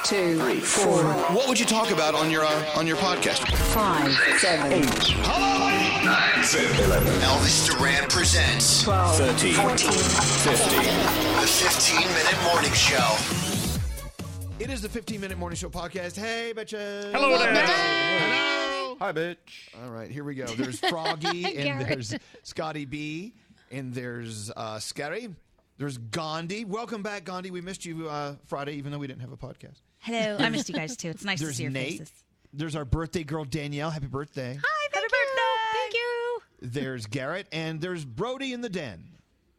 2, 3, 4. What would you talk about on your podcast? 5, 7, 8. Hello, 9, 10, 11. Elvis Duran presents 12, 13, 14, 15. The 15-minute morning show. It is the 15-minute morning show podcast. Hey, bitches. Hello there. Hello. Hi, bitch. All right, here we go. There's Froggy, and Garrett. there's Scotty B, and there's Scary. There's Gandhi. Welcome back, Gandhi. We missed you Friday, even though we didn't have a podcast. Hello, I missed you guys too. It's nice to There's see your Nate. faces. There's our birthday girl, Danielle. Happy birthday. Hi, happy birthday! Thank you. There's Garrett, and there's Brody in the den.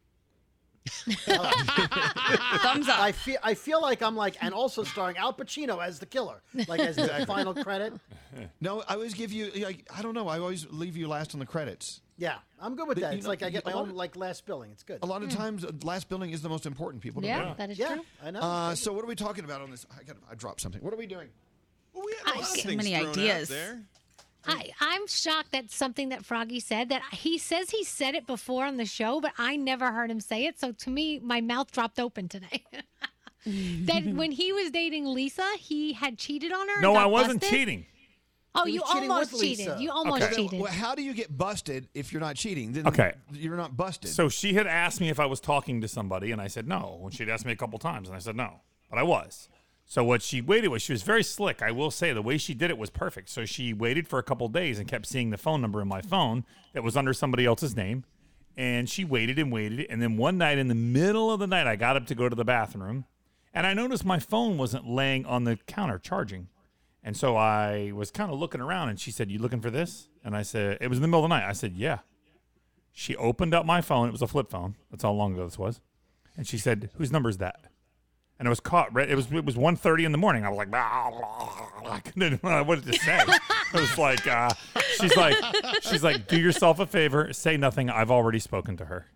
Thumbs up. I feel like I'm like, and also starring Al Pacino as the killer, like as the final credit. No, I always give you, I don't know, I always leave you last on the credits. Yeah, I'm good with But that. you It's know, like I get my a lot own of- like last billing. It's good. A lot of times, last billing is the most important, people. Don't Yeah, know. that is Yeah, true. I know. So what are we talking about on this? I dropped something. What are we doing? Well, we had a I lot of get things many thrown out ideas. there. I'm shocked at something that Froggy said that he says he said it before on the show, but I never heard him say it. So to me, my mouth dropped open today. That when he was dating Lisa, he had cheated on her. and No, got I wasn't busted? cheating. Oh, He you was cheating almost with cheated. Lisa. You almost Okay. cheated. Well, how do you get busted if you're not cheating? Then Okay. you're not busted. So she had asked me if I was talking to somebody, and I said no. And she'd asked me a couple times, and I said no. But I was. So what she waited was, she was very slick. I will say the way she did it was perfect. So she waited for a couple days and kept seeing the phone number in my phone that was under somebody else's name. And she waited and waited. And then one night, in the middle of the night, I got up to go to the bathroom. And I noticed my phone wasn't laying on the counter charging. And so I was kind of looking around, and she said, "You looking for this?" And I said, it was in the middle of the night. I said, "Yeah." She opened up my phone. It was a flip phone. That's how long ago this was. And she said, "Whose number is that?" And it was caught. Right? It was 1:30 in the morning. I was like, I couldn't know what to say. It was like, she's like, "Do yourself a favor. Say nothing. I've already spoken to her."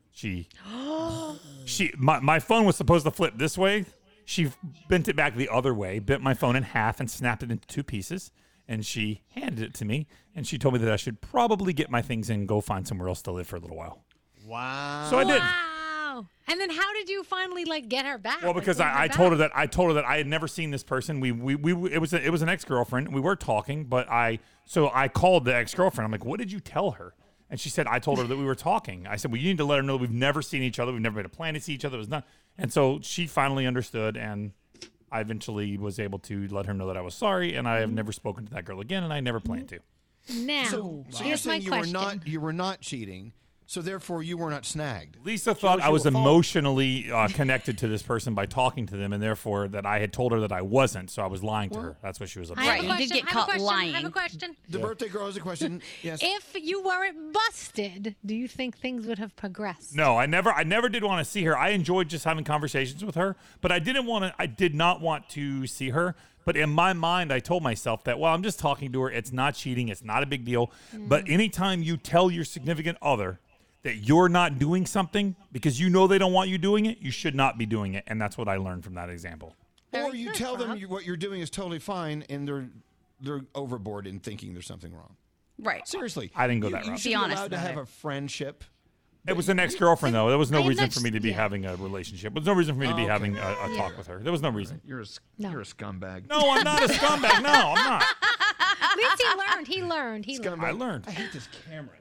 My phone was supposed to flip this way. She bent it back the other way, bent my phone in half, and snapped it into two pieces. And she handed it to me, and she told me that I should probably get my things and go find somewhere else to live for a little while. wow. So I did. Wow. And then how did you finally get her back? Well, because I told her that I had never seen this person. It was an ex-girlfriend. We were talking, but I called the ex-girlfriend. I'm like, "What did you tell her?" And she said, "I told her that we were talking." I said, "Well, you need to let her know we've never seen each other. We've never made a plan to see each other. It was not." And so she finally understood, and I eventually was able to let her know that I was sorry, and I have never spoken to that girl again, and I never plan to. Now, So you're here's my saying question. you were not cheating, so therefore you were not snagged. Lisa thought I was emotionally connected to this person by talking to them, and therefore that I had told her that I wasn't, so I was lying to her. That's what she was I upset have Right, a about. you did question. get I have a caught question. I have lying. a question. The birthday girl has a question. Yes. If you weren't busted, do you think things would have progressed? No, I never did want to see her. I enjoyed just having conversations with her, but I did not want to see her. But in my mind, I told myself that, well, I'm just talking to her. It's not cheating. It's not a big deal. But anytime you tell your significant other that you're not doing something because you know they don't want you doing it, you should not be doing it. And that's what I learned from that example. Or you tell them what you're doing is totally fine, and they're overboard in thinking there's something wrong. Right. Seriously, I didn't go that You route. should Be honest allowed to about have it. a friendship. It was an ex-girlfriend, though. There was no I am reason not- for me to be yeah. having a relationship. There was no reason for me to be having a talk with her. There was no reason. You're a scumbag. No, I'm not a scumbag. No, I'm not. At least he learned. He learned. He learned. I learned. I hate this camera.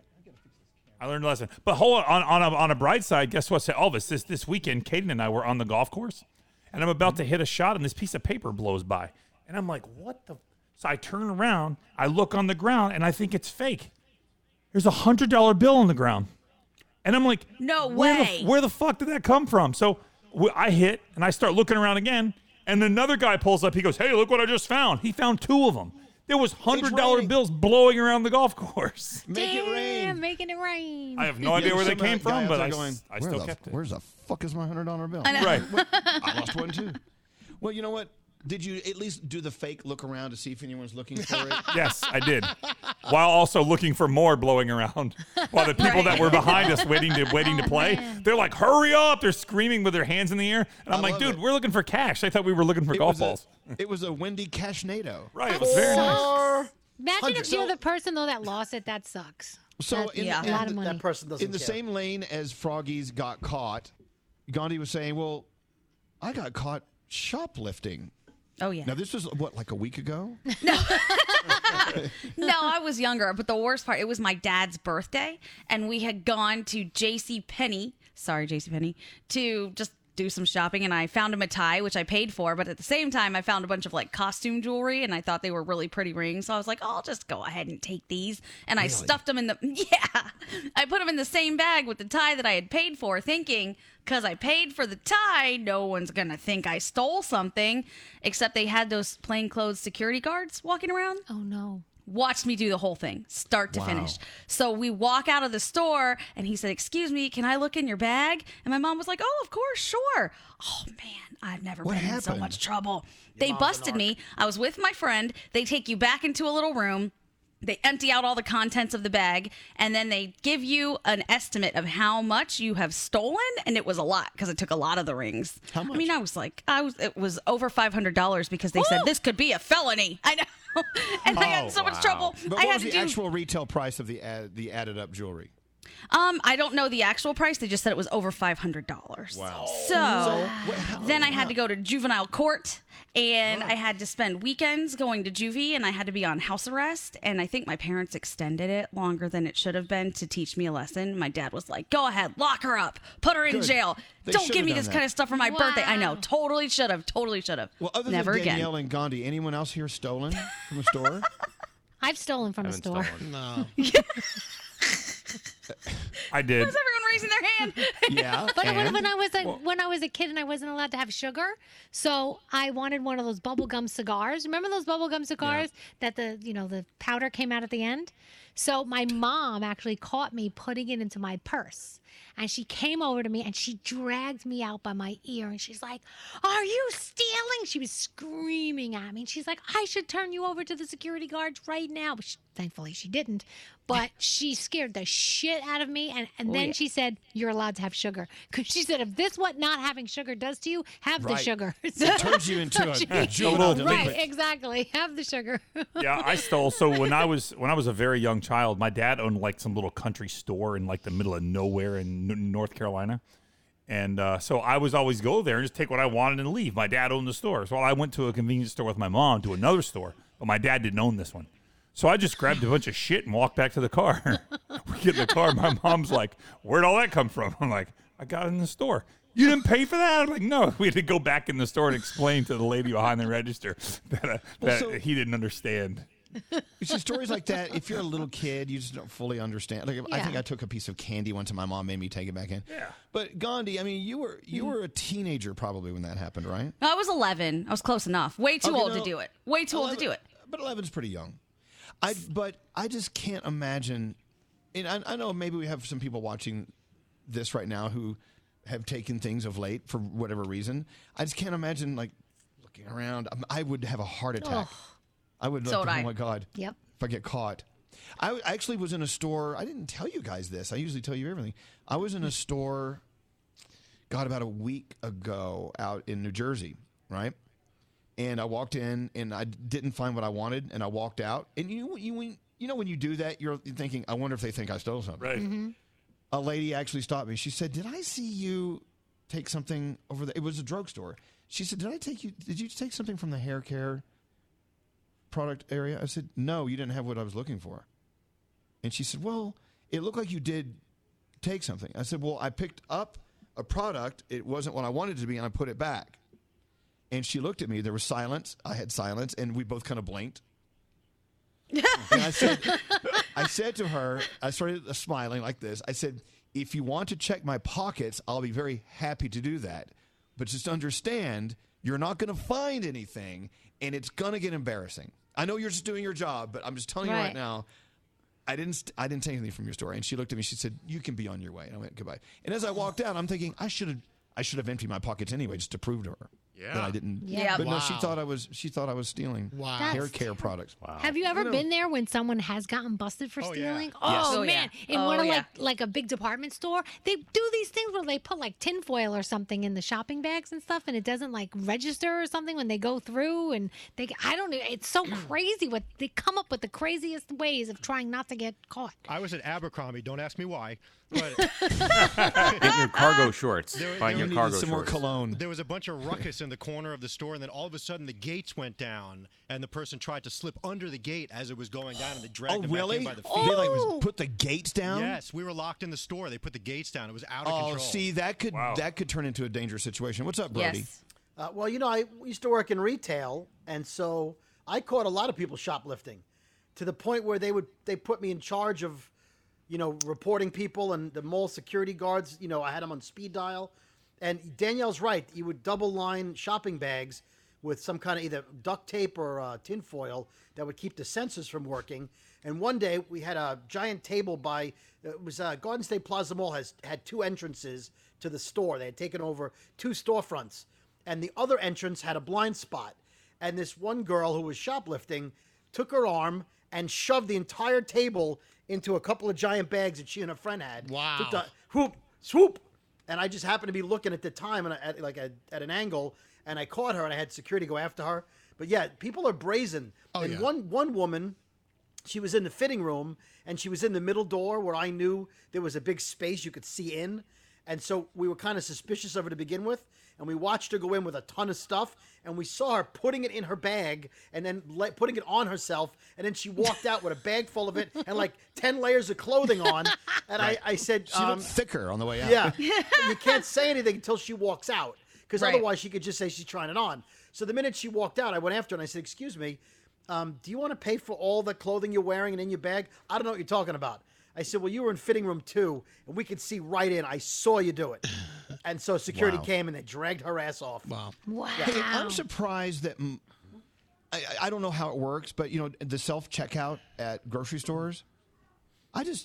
I learned a lesson. But hold on a bright side, guess what? Elvis, this weekend, Caden and I were on the golf course, and I'm about to hit a shot, and this piece of paper blows by. And I'm like, what the? So I turn around, I look on the ground, and I think it's fake. There's a $100 bill on the ground. And I'm like, No where way. where the fuck did that come from? So I hit, and I start looking around again, and another guy pulls up. He goes, "Hey, look what I just found." He found two of them. There was $100 raining. bills blowing around the golf course. Make it rain. Damn, making it rain. I have no idea where they came from, but I still "Where kept it. Where's the fuck is my $100 bill? Right. I lost one too. Well, you know what? Did you at least do the fake look around to see if anyone's looking for it? Yes, I did. While also looking for more blowing around. While the people that were behind us waiting to play, they're like, "Hurry up!" They're screaming with their hands in the air, and I'm I like, love "Dude, it. we're looking for cash." I thought we were looking for golf balls. It was a Wendy Cashnado. Right, it was very nice. Imagine if So- you're the person though that lost it. That sucks. So That's in, yeah. in a lot the- of money. That person doesn't in the care. same lane as Froggy's got caught, Gandhi was saying, "Well, I got caught shoplifting." Oh, yeah. Now, this was, what, like a week ago? No, I was younger, but the worst part, it was my dad's birthday, and we had gone to JCPenney, to just do some shopping, and I found him a tie, which I paid for, but at the same time, I found a bunch of, like, costume jewelry, and I thought they were really pretty rings, so I was like, oh, I'll just go ahead and take these, and I stuffed them in the, I put them in the same bag with the tie that I had paid for, thinking, because I paid for the tie, no one's gonna think I stole something, except they had those plainclothes security guards walking around. Oh, no. Watched me do the whole thing, start to finish. So we walk out of the store, and he said, excuse me, can I look in your bag? And my mom was like, oh, of course, sure. Oh, man, I've never been in so much trouble. They busted me. I was with my friend. They take you back into a little room. They empty out all the contents of the bag, and then they give you an estimate of how much you have stolen, and it was a lot because it took a lot of the rings. How much? I mean, it was over $500 because they said this could be a felony. I know, and I got in so much trouble. But I what had was to the do. actual retail price of the added up jewelry? I don't know the actual price. They just said it was over $500. Wow. So then I had to go to juvenile court, and I had to spend weekends going to juvie, and I had to be on house arrest. And I think my parents extended it longer than it should have been to teach me a lesson. My dad was like, go ahead, lock her up, put her in Good. jail. They Don't should give have me done this that. kind of stuff for my birthday. I know. Wow. Totally should have. Totally should have. Well, other Never than again. Danielle and Gandhi, anyone else here stolen from a store? I've stolen from a store. No. I did. Who's everyone raising their hand? Yeah. But and? when I was a kid and I wasn't allowed to have sugar, so I wanted one of those bubblegum cigars. Remember those bubblegum cigars that the powder came out at the end? So my mom actually caught me putting it into my purse. And she came over to me and she dragged me out by my ear and she's like, "Are you stealing?" She was screaming at me. And she's like, "I should turn you over to the security guards right now." But thankfully she didn't. But she scared the shit out of me. And then she said, "You're allowed to have sugar." Because she said, if this what not having sugar does to you, have the Right. sugar. It turns you into a little juvenile bit. Right, delinquent. exactly. Have the sugar. Yeah, I stole. So when I was a very young child, my dad owned like some little country store in like the middle of nowhere in North Carolina, and so I was always go there and just take what I wanted and leave. My dad owned the store, so I went to a convenience store with my mom to another store, but my dad didn't own this one. So I just grabbed a bunch of shit and walked back to the car. We get in the car. My mom's like, "Where'd all that come from?" I'm like, "I got it in the store." "You didn't pay for that?" I'm like, "No." We had to go back in the store and explain to the lady behind the register that he didn't understand. It's just stories like that. If you're a little kid, you just don't fully understand. Like I think I took a piece of candy once, and my mom made me take it back in. Yeah. But Gandhi, I mean, you were a teenager probably when that happened, right? I was 11. I was close enough. Way too old to do it. Way too old to do it. But 11's pretty young. But I just can't imagine. And I know maybe we have some people watching this right now who have taken things of late for whatever reason. I just can't imagine like looking around. I would have a heart attack. I would. So would oh I. my God. Yep. If I get caught. I actually was in a store. I didn't tell you guys this. I usually tell you everything. I was in a store, God, about a week ago out in New Jersey, right? And I walked in and I didn't find what I wanted, and I walked out. And you know when you do that, you're thinking, I wonder if they think I stole something. Right. Mm-hmm. A lady actually stopped me. She said, "Did I see you take something over there?" It was a drugstore. She said, Did you take something from the hair care product area?" I said, "No, you didn't have what I was looking for." And she said, "Well, it looked like you did take something." I said, "Well, I picked up a product. It wasn't what I wanted it to be, and I put it back." And she looked at me. There was silence. I had silence, and we both kind of blinked. And I said to her, I started smiling like this. I said, "If you want to check my pockets, I'll be very happy to do that. But just understand, you're not going to find anything, and it's going to get embarrassing. I know you're just doing your job, but I'm just telling you right now, I didn't take anything from your store." And she looked at me. She said, "You can be on your way." And I went, "Goodbye." And as I walked out, I'm thinking, I should have emptied my pockets anyway, just to prove to her that I didn't. Yeah. But no, she thought I was stealing hair care products. Wow. Have you ever been there when someone has gotten busted for stealing? Yes. Oh, Oh, man. yeah. In Oh, one of yeah. like a big department store, they do these things where they put like tinfoil or something in the shopping bags and stuff, and it doesn't like register or something when they go through, and I don't know. It's so crazy what they come up with, the craziest ways of trying not to get caught. I was at Abercrombie. Don't ask me why. But Get your cargo shorts. There- Find there your We cargo needed some more shorts. cologne. there was a bunch of ruckus in the corner of the store, and then all of a sudden the gates went down, and the person tried to slip under the gate as it was going down, and they dragged him back in by the feet. They put the gates down? Yes, we were locked in the store. They put the gates down. It was out of Oh, control. see, that could turn into a dangerous situation. What's up, Brody? Yes. Well, I used to work in retail, and so I caught a lot of people shoplifting, to the point where they put me in charge of, reporting people, and the mall security guards. I had them on speed dial, and Danielle's right. You would double line shopping bags with some kind of either duct tape or tin foil that would keep the sensors from working. And one day we had a giant table Garden State Plaza Mall had two entrances to the store. They had taken over two storefronts, and the other entrance had a blind spot. And this one girl who was shoplifting took her arm and shoved the entire table into a couple of giant bags that she and her friend had. Wow. Took the whoop, swoop. And I just happened to be looking at the time and at an angle, and I caught her, and I had security go after her. But yeah, people are brazen. And one woman, she was in the fitting room, and she was in the middle door where I knew there was a big space you could see in. And so we were kind of suspicious of her to begin with, and we watched her go in with a ton of stuff, and we saw her putting it in her bag and then putting it on herself, and then she walked out with a bag full of it and like 10 layers of clothing on. And I said... She looked thicker on the way out. Yeah. You can't say anything until she walks out, because Right. otherwise she could just say she's trying it on. So the minute she walked out, I went after her and I said, "Excuse me, do you want to pay for all the clothing you're wearing and in your bag? I don't know what you're talking about." I said, "Well, you were in fitting room 2, and we could see right in. I saw you do it." And so security Wow. came, and they dragged her ass off. Wow. Wow. Hey, I'm surprised that I don't know how it works, but the self checkout at grocery stores. I just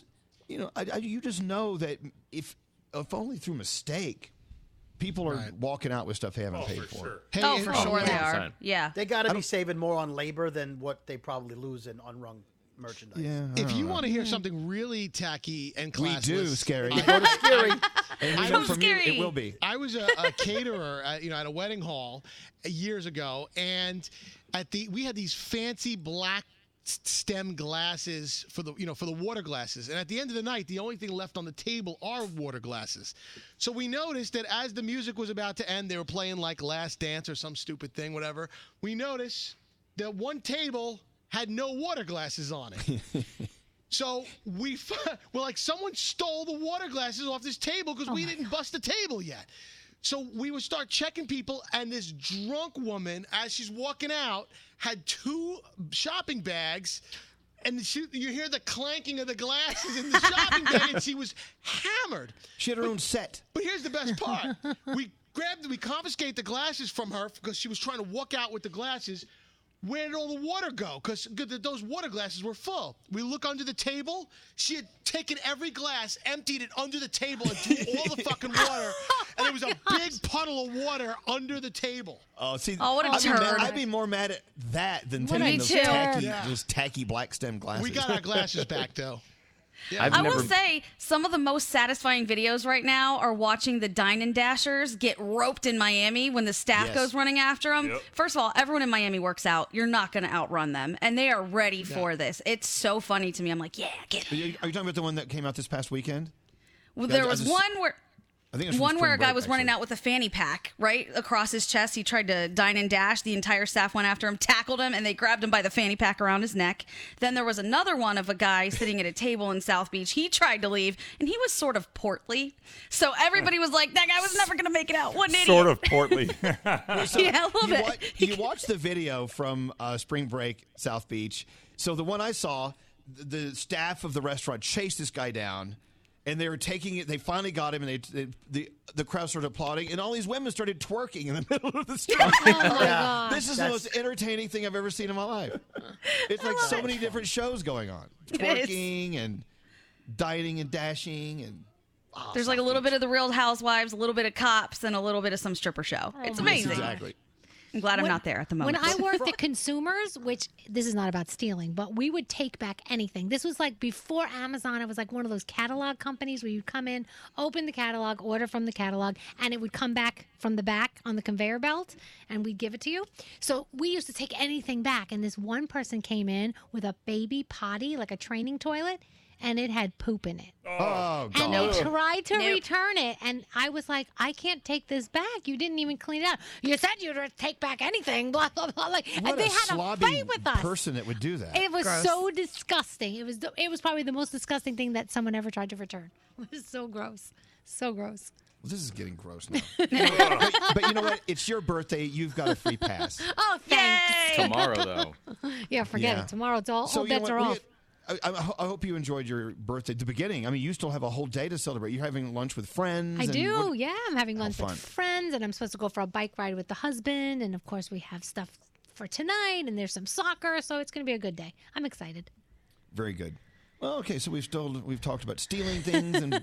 you just know that if only through mistake, people are walking out with stuff they haven't paid for. Sure. Hey, Oh, for sure they yeah. are. Yeah. They got to be saving more on labor than what they probably lose in unrung merchandise. Yeah. If you want to hear something really tacky and we classless, do, Scary. Go to Scary. And we So know from you, scary. it will be. I was a caterer, at a wedding hall years ago, and we had these fancy black stem glasses for the water glasses, and at the end of the night, the only thing left on the table are water glasses. So we noticed that as the music was about to end, they were playing like Last Dance or some stupid thing, whatever. We noticed that one table had no water glasses on it. So we're like, someone stole the water glasses off this table because we didn't bust the table yet. So we would start checking people, and this drunk woman, as she's walking out, had 2 shopping bags, and you hear the clanking of the glasses in the shopping bag, and she was hammered. She had her own set. But here's the best part. We confiscate the glasses from her because she was trying to walk out with the glasses. Where did all the water go? Because those water glasses were full. We look under the table. She had taken every glass, emptied it under the table, and threw all the fucking water. And there was a big puddle of water under the table. Oh, see, Oh, what a I'd be mad- turd. I'd be more mad at that than What a taking turd. those tacky black stem glasses. We got our glasses back, though. I will say some of the most satisfying videos right now are watching the Dine and Dashers get roped in Miami when the staff Yes. goes running after them. Yep. First of all, everyone in Miami works out. You're not going to outrun them, and they are ready for this. It's so funny to me. I'm like, yeah, get Are you talking about the one that came out this past weekend? Well, Yeah, there I was just- one where. I think it was from One where a Spring guy Break, was running actually. out with a fanny pack right across his chest. He tried to dine and dash. The entire staff went after him, tackled him, and they grabbed him by the fanny pack around his neck. Then there was another one of a guy sitting at a table in South Beach. He tried to leave, and he was sort of portly. So everybody was like, that guy was never going to make it out. What an idiot. Sort of portly. Yeah, a little bit. You watch the video from Spring Break, South Beach. So the one I saw, the staff of the restaurant chased this guy down, and they were taking it. They finally got him, and the crowd started applauding, and all these women started twerking in the middle of the street. Oh, my God. This is the most entertaining thing I've ever seen in my life. It's like so many different shows going on. It is. Twerking and dieting and dashing and There's like a little bit of the Real Housewives, a little bit of Cops, and a little bit of some stripper show. It's amazing. exactly. I'm glad I'm not there at the moment. When I worked at Consumers, which this is not about stealing, but we would take back anything. This was like before Amazon. It was like one of those catalog companies where you'd come in, open the catalog, order from the catalog, and it would come back from the back on the conveyor belt, and we'd give it to you. So we used to take anything back, and this one person came in with a baby potty, like a training toilet, and it had poop in it. Oh, God. And I tried to return it, and I was like, I can't take this back. You didn't even clean it out. You said you'd take back anything, blah, blah, blah. Like, What and they a had a slobby fight with us. person that would do that. It was so disgusting. It was probably the most disgusting thing that someone ever tried to return. It was so gross. So gross. Well, this is getting gross now. but you know what? It's your birthday. You've got a free pass. Oh, thanks. Tomorrow, though. Yeah, forget it. Tomorrow, it's all bets are off. I hope you enjoyed your birthday at the beginning. I mean, you still have a whole day to celebrate. You're having lunch with friends. I do, yeah. I'm having lunch fun. with friends, and I'm supposed to go for a bike ride with the husband. And, of course, we have stuff for tonight, and there's some soccer, so it's going to be a good day. I'm excited. Very good. Well, okay, so we've talked about stealing things and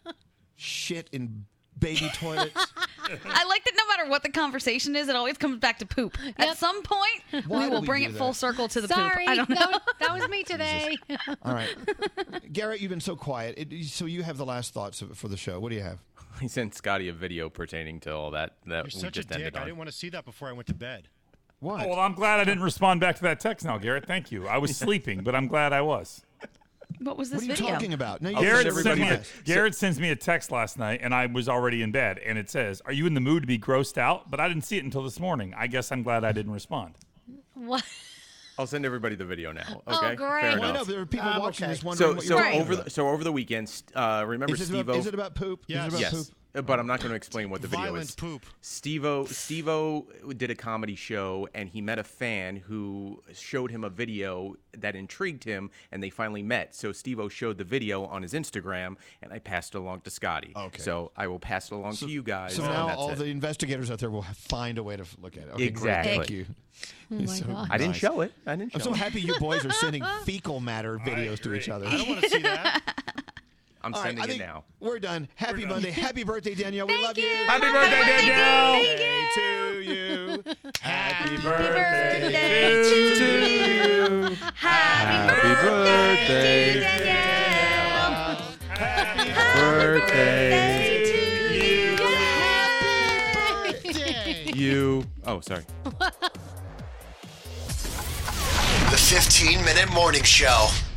shit in baby toilets. I like that no matter what the conversation is, it always comes back to poop. At some point, Why we do will we bring do it full that? circle to the Sorry, poop. I don't know. that was me today. All right. Garrett, you've been so quiet. So you have the last thoughts for the show. What do you have? I sent Scotty a video pertaining to all that You're we such a just ended dick. I on. didn't want to see that before I went to bed. What? Oh, well, I'm glad I didn't respond back to that text now, Garrett. Thank you. I was sleeping, but I'm glad I was. What was this What are you video? talking about? No, Garrett sends me a text last night, and I was already in bed, and it says, "Are you in the mood to be grossed out?" But I didn't see it until this morning. I guess I'm glad I didn't respond. What? I'll send everybody the video now. Oh, Okay, great. fair Well, I enough. know there are people watching this wondering So, what so you're talking over about. over the weekend, remember Is it Steve-O? about- is it about poop? Is it about yes. poop? But I'm not going to explain what the video Violent is. poop. Steve-O did a comedy show, and he met a fan who showed him a video that intrigued him, and they finally met. So Steve-O showed the video on his Instagram, and I passed it along to Scotty. Okay. So I will pass it along to you guys. So and now that's all it. the investigators out there will find a way to look at it. Okay, Exactly. Great. Thank you. Oh It's my so God. I didn't nice. show it. I didn't show I'm so it. happy you boys are sending fecal matter videos to each other. I don't want to see that. I'm All right, sending I it think now. We're done. Happy Monday. Happy birthday, Danielle. We love you. Happy birthday, Danielle! Birthday to you. Happy birthday birthday to you. Happy birthday, Danielle. Happy Birthday. birthday. You. Oh, sorry. The 15-minute morning show.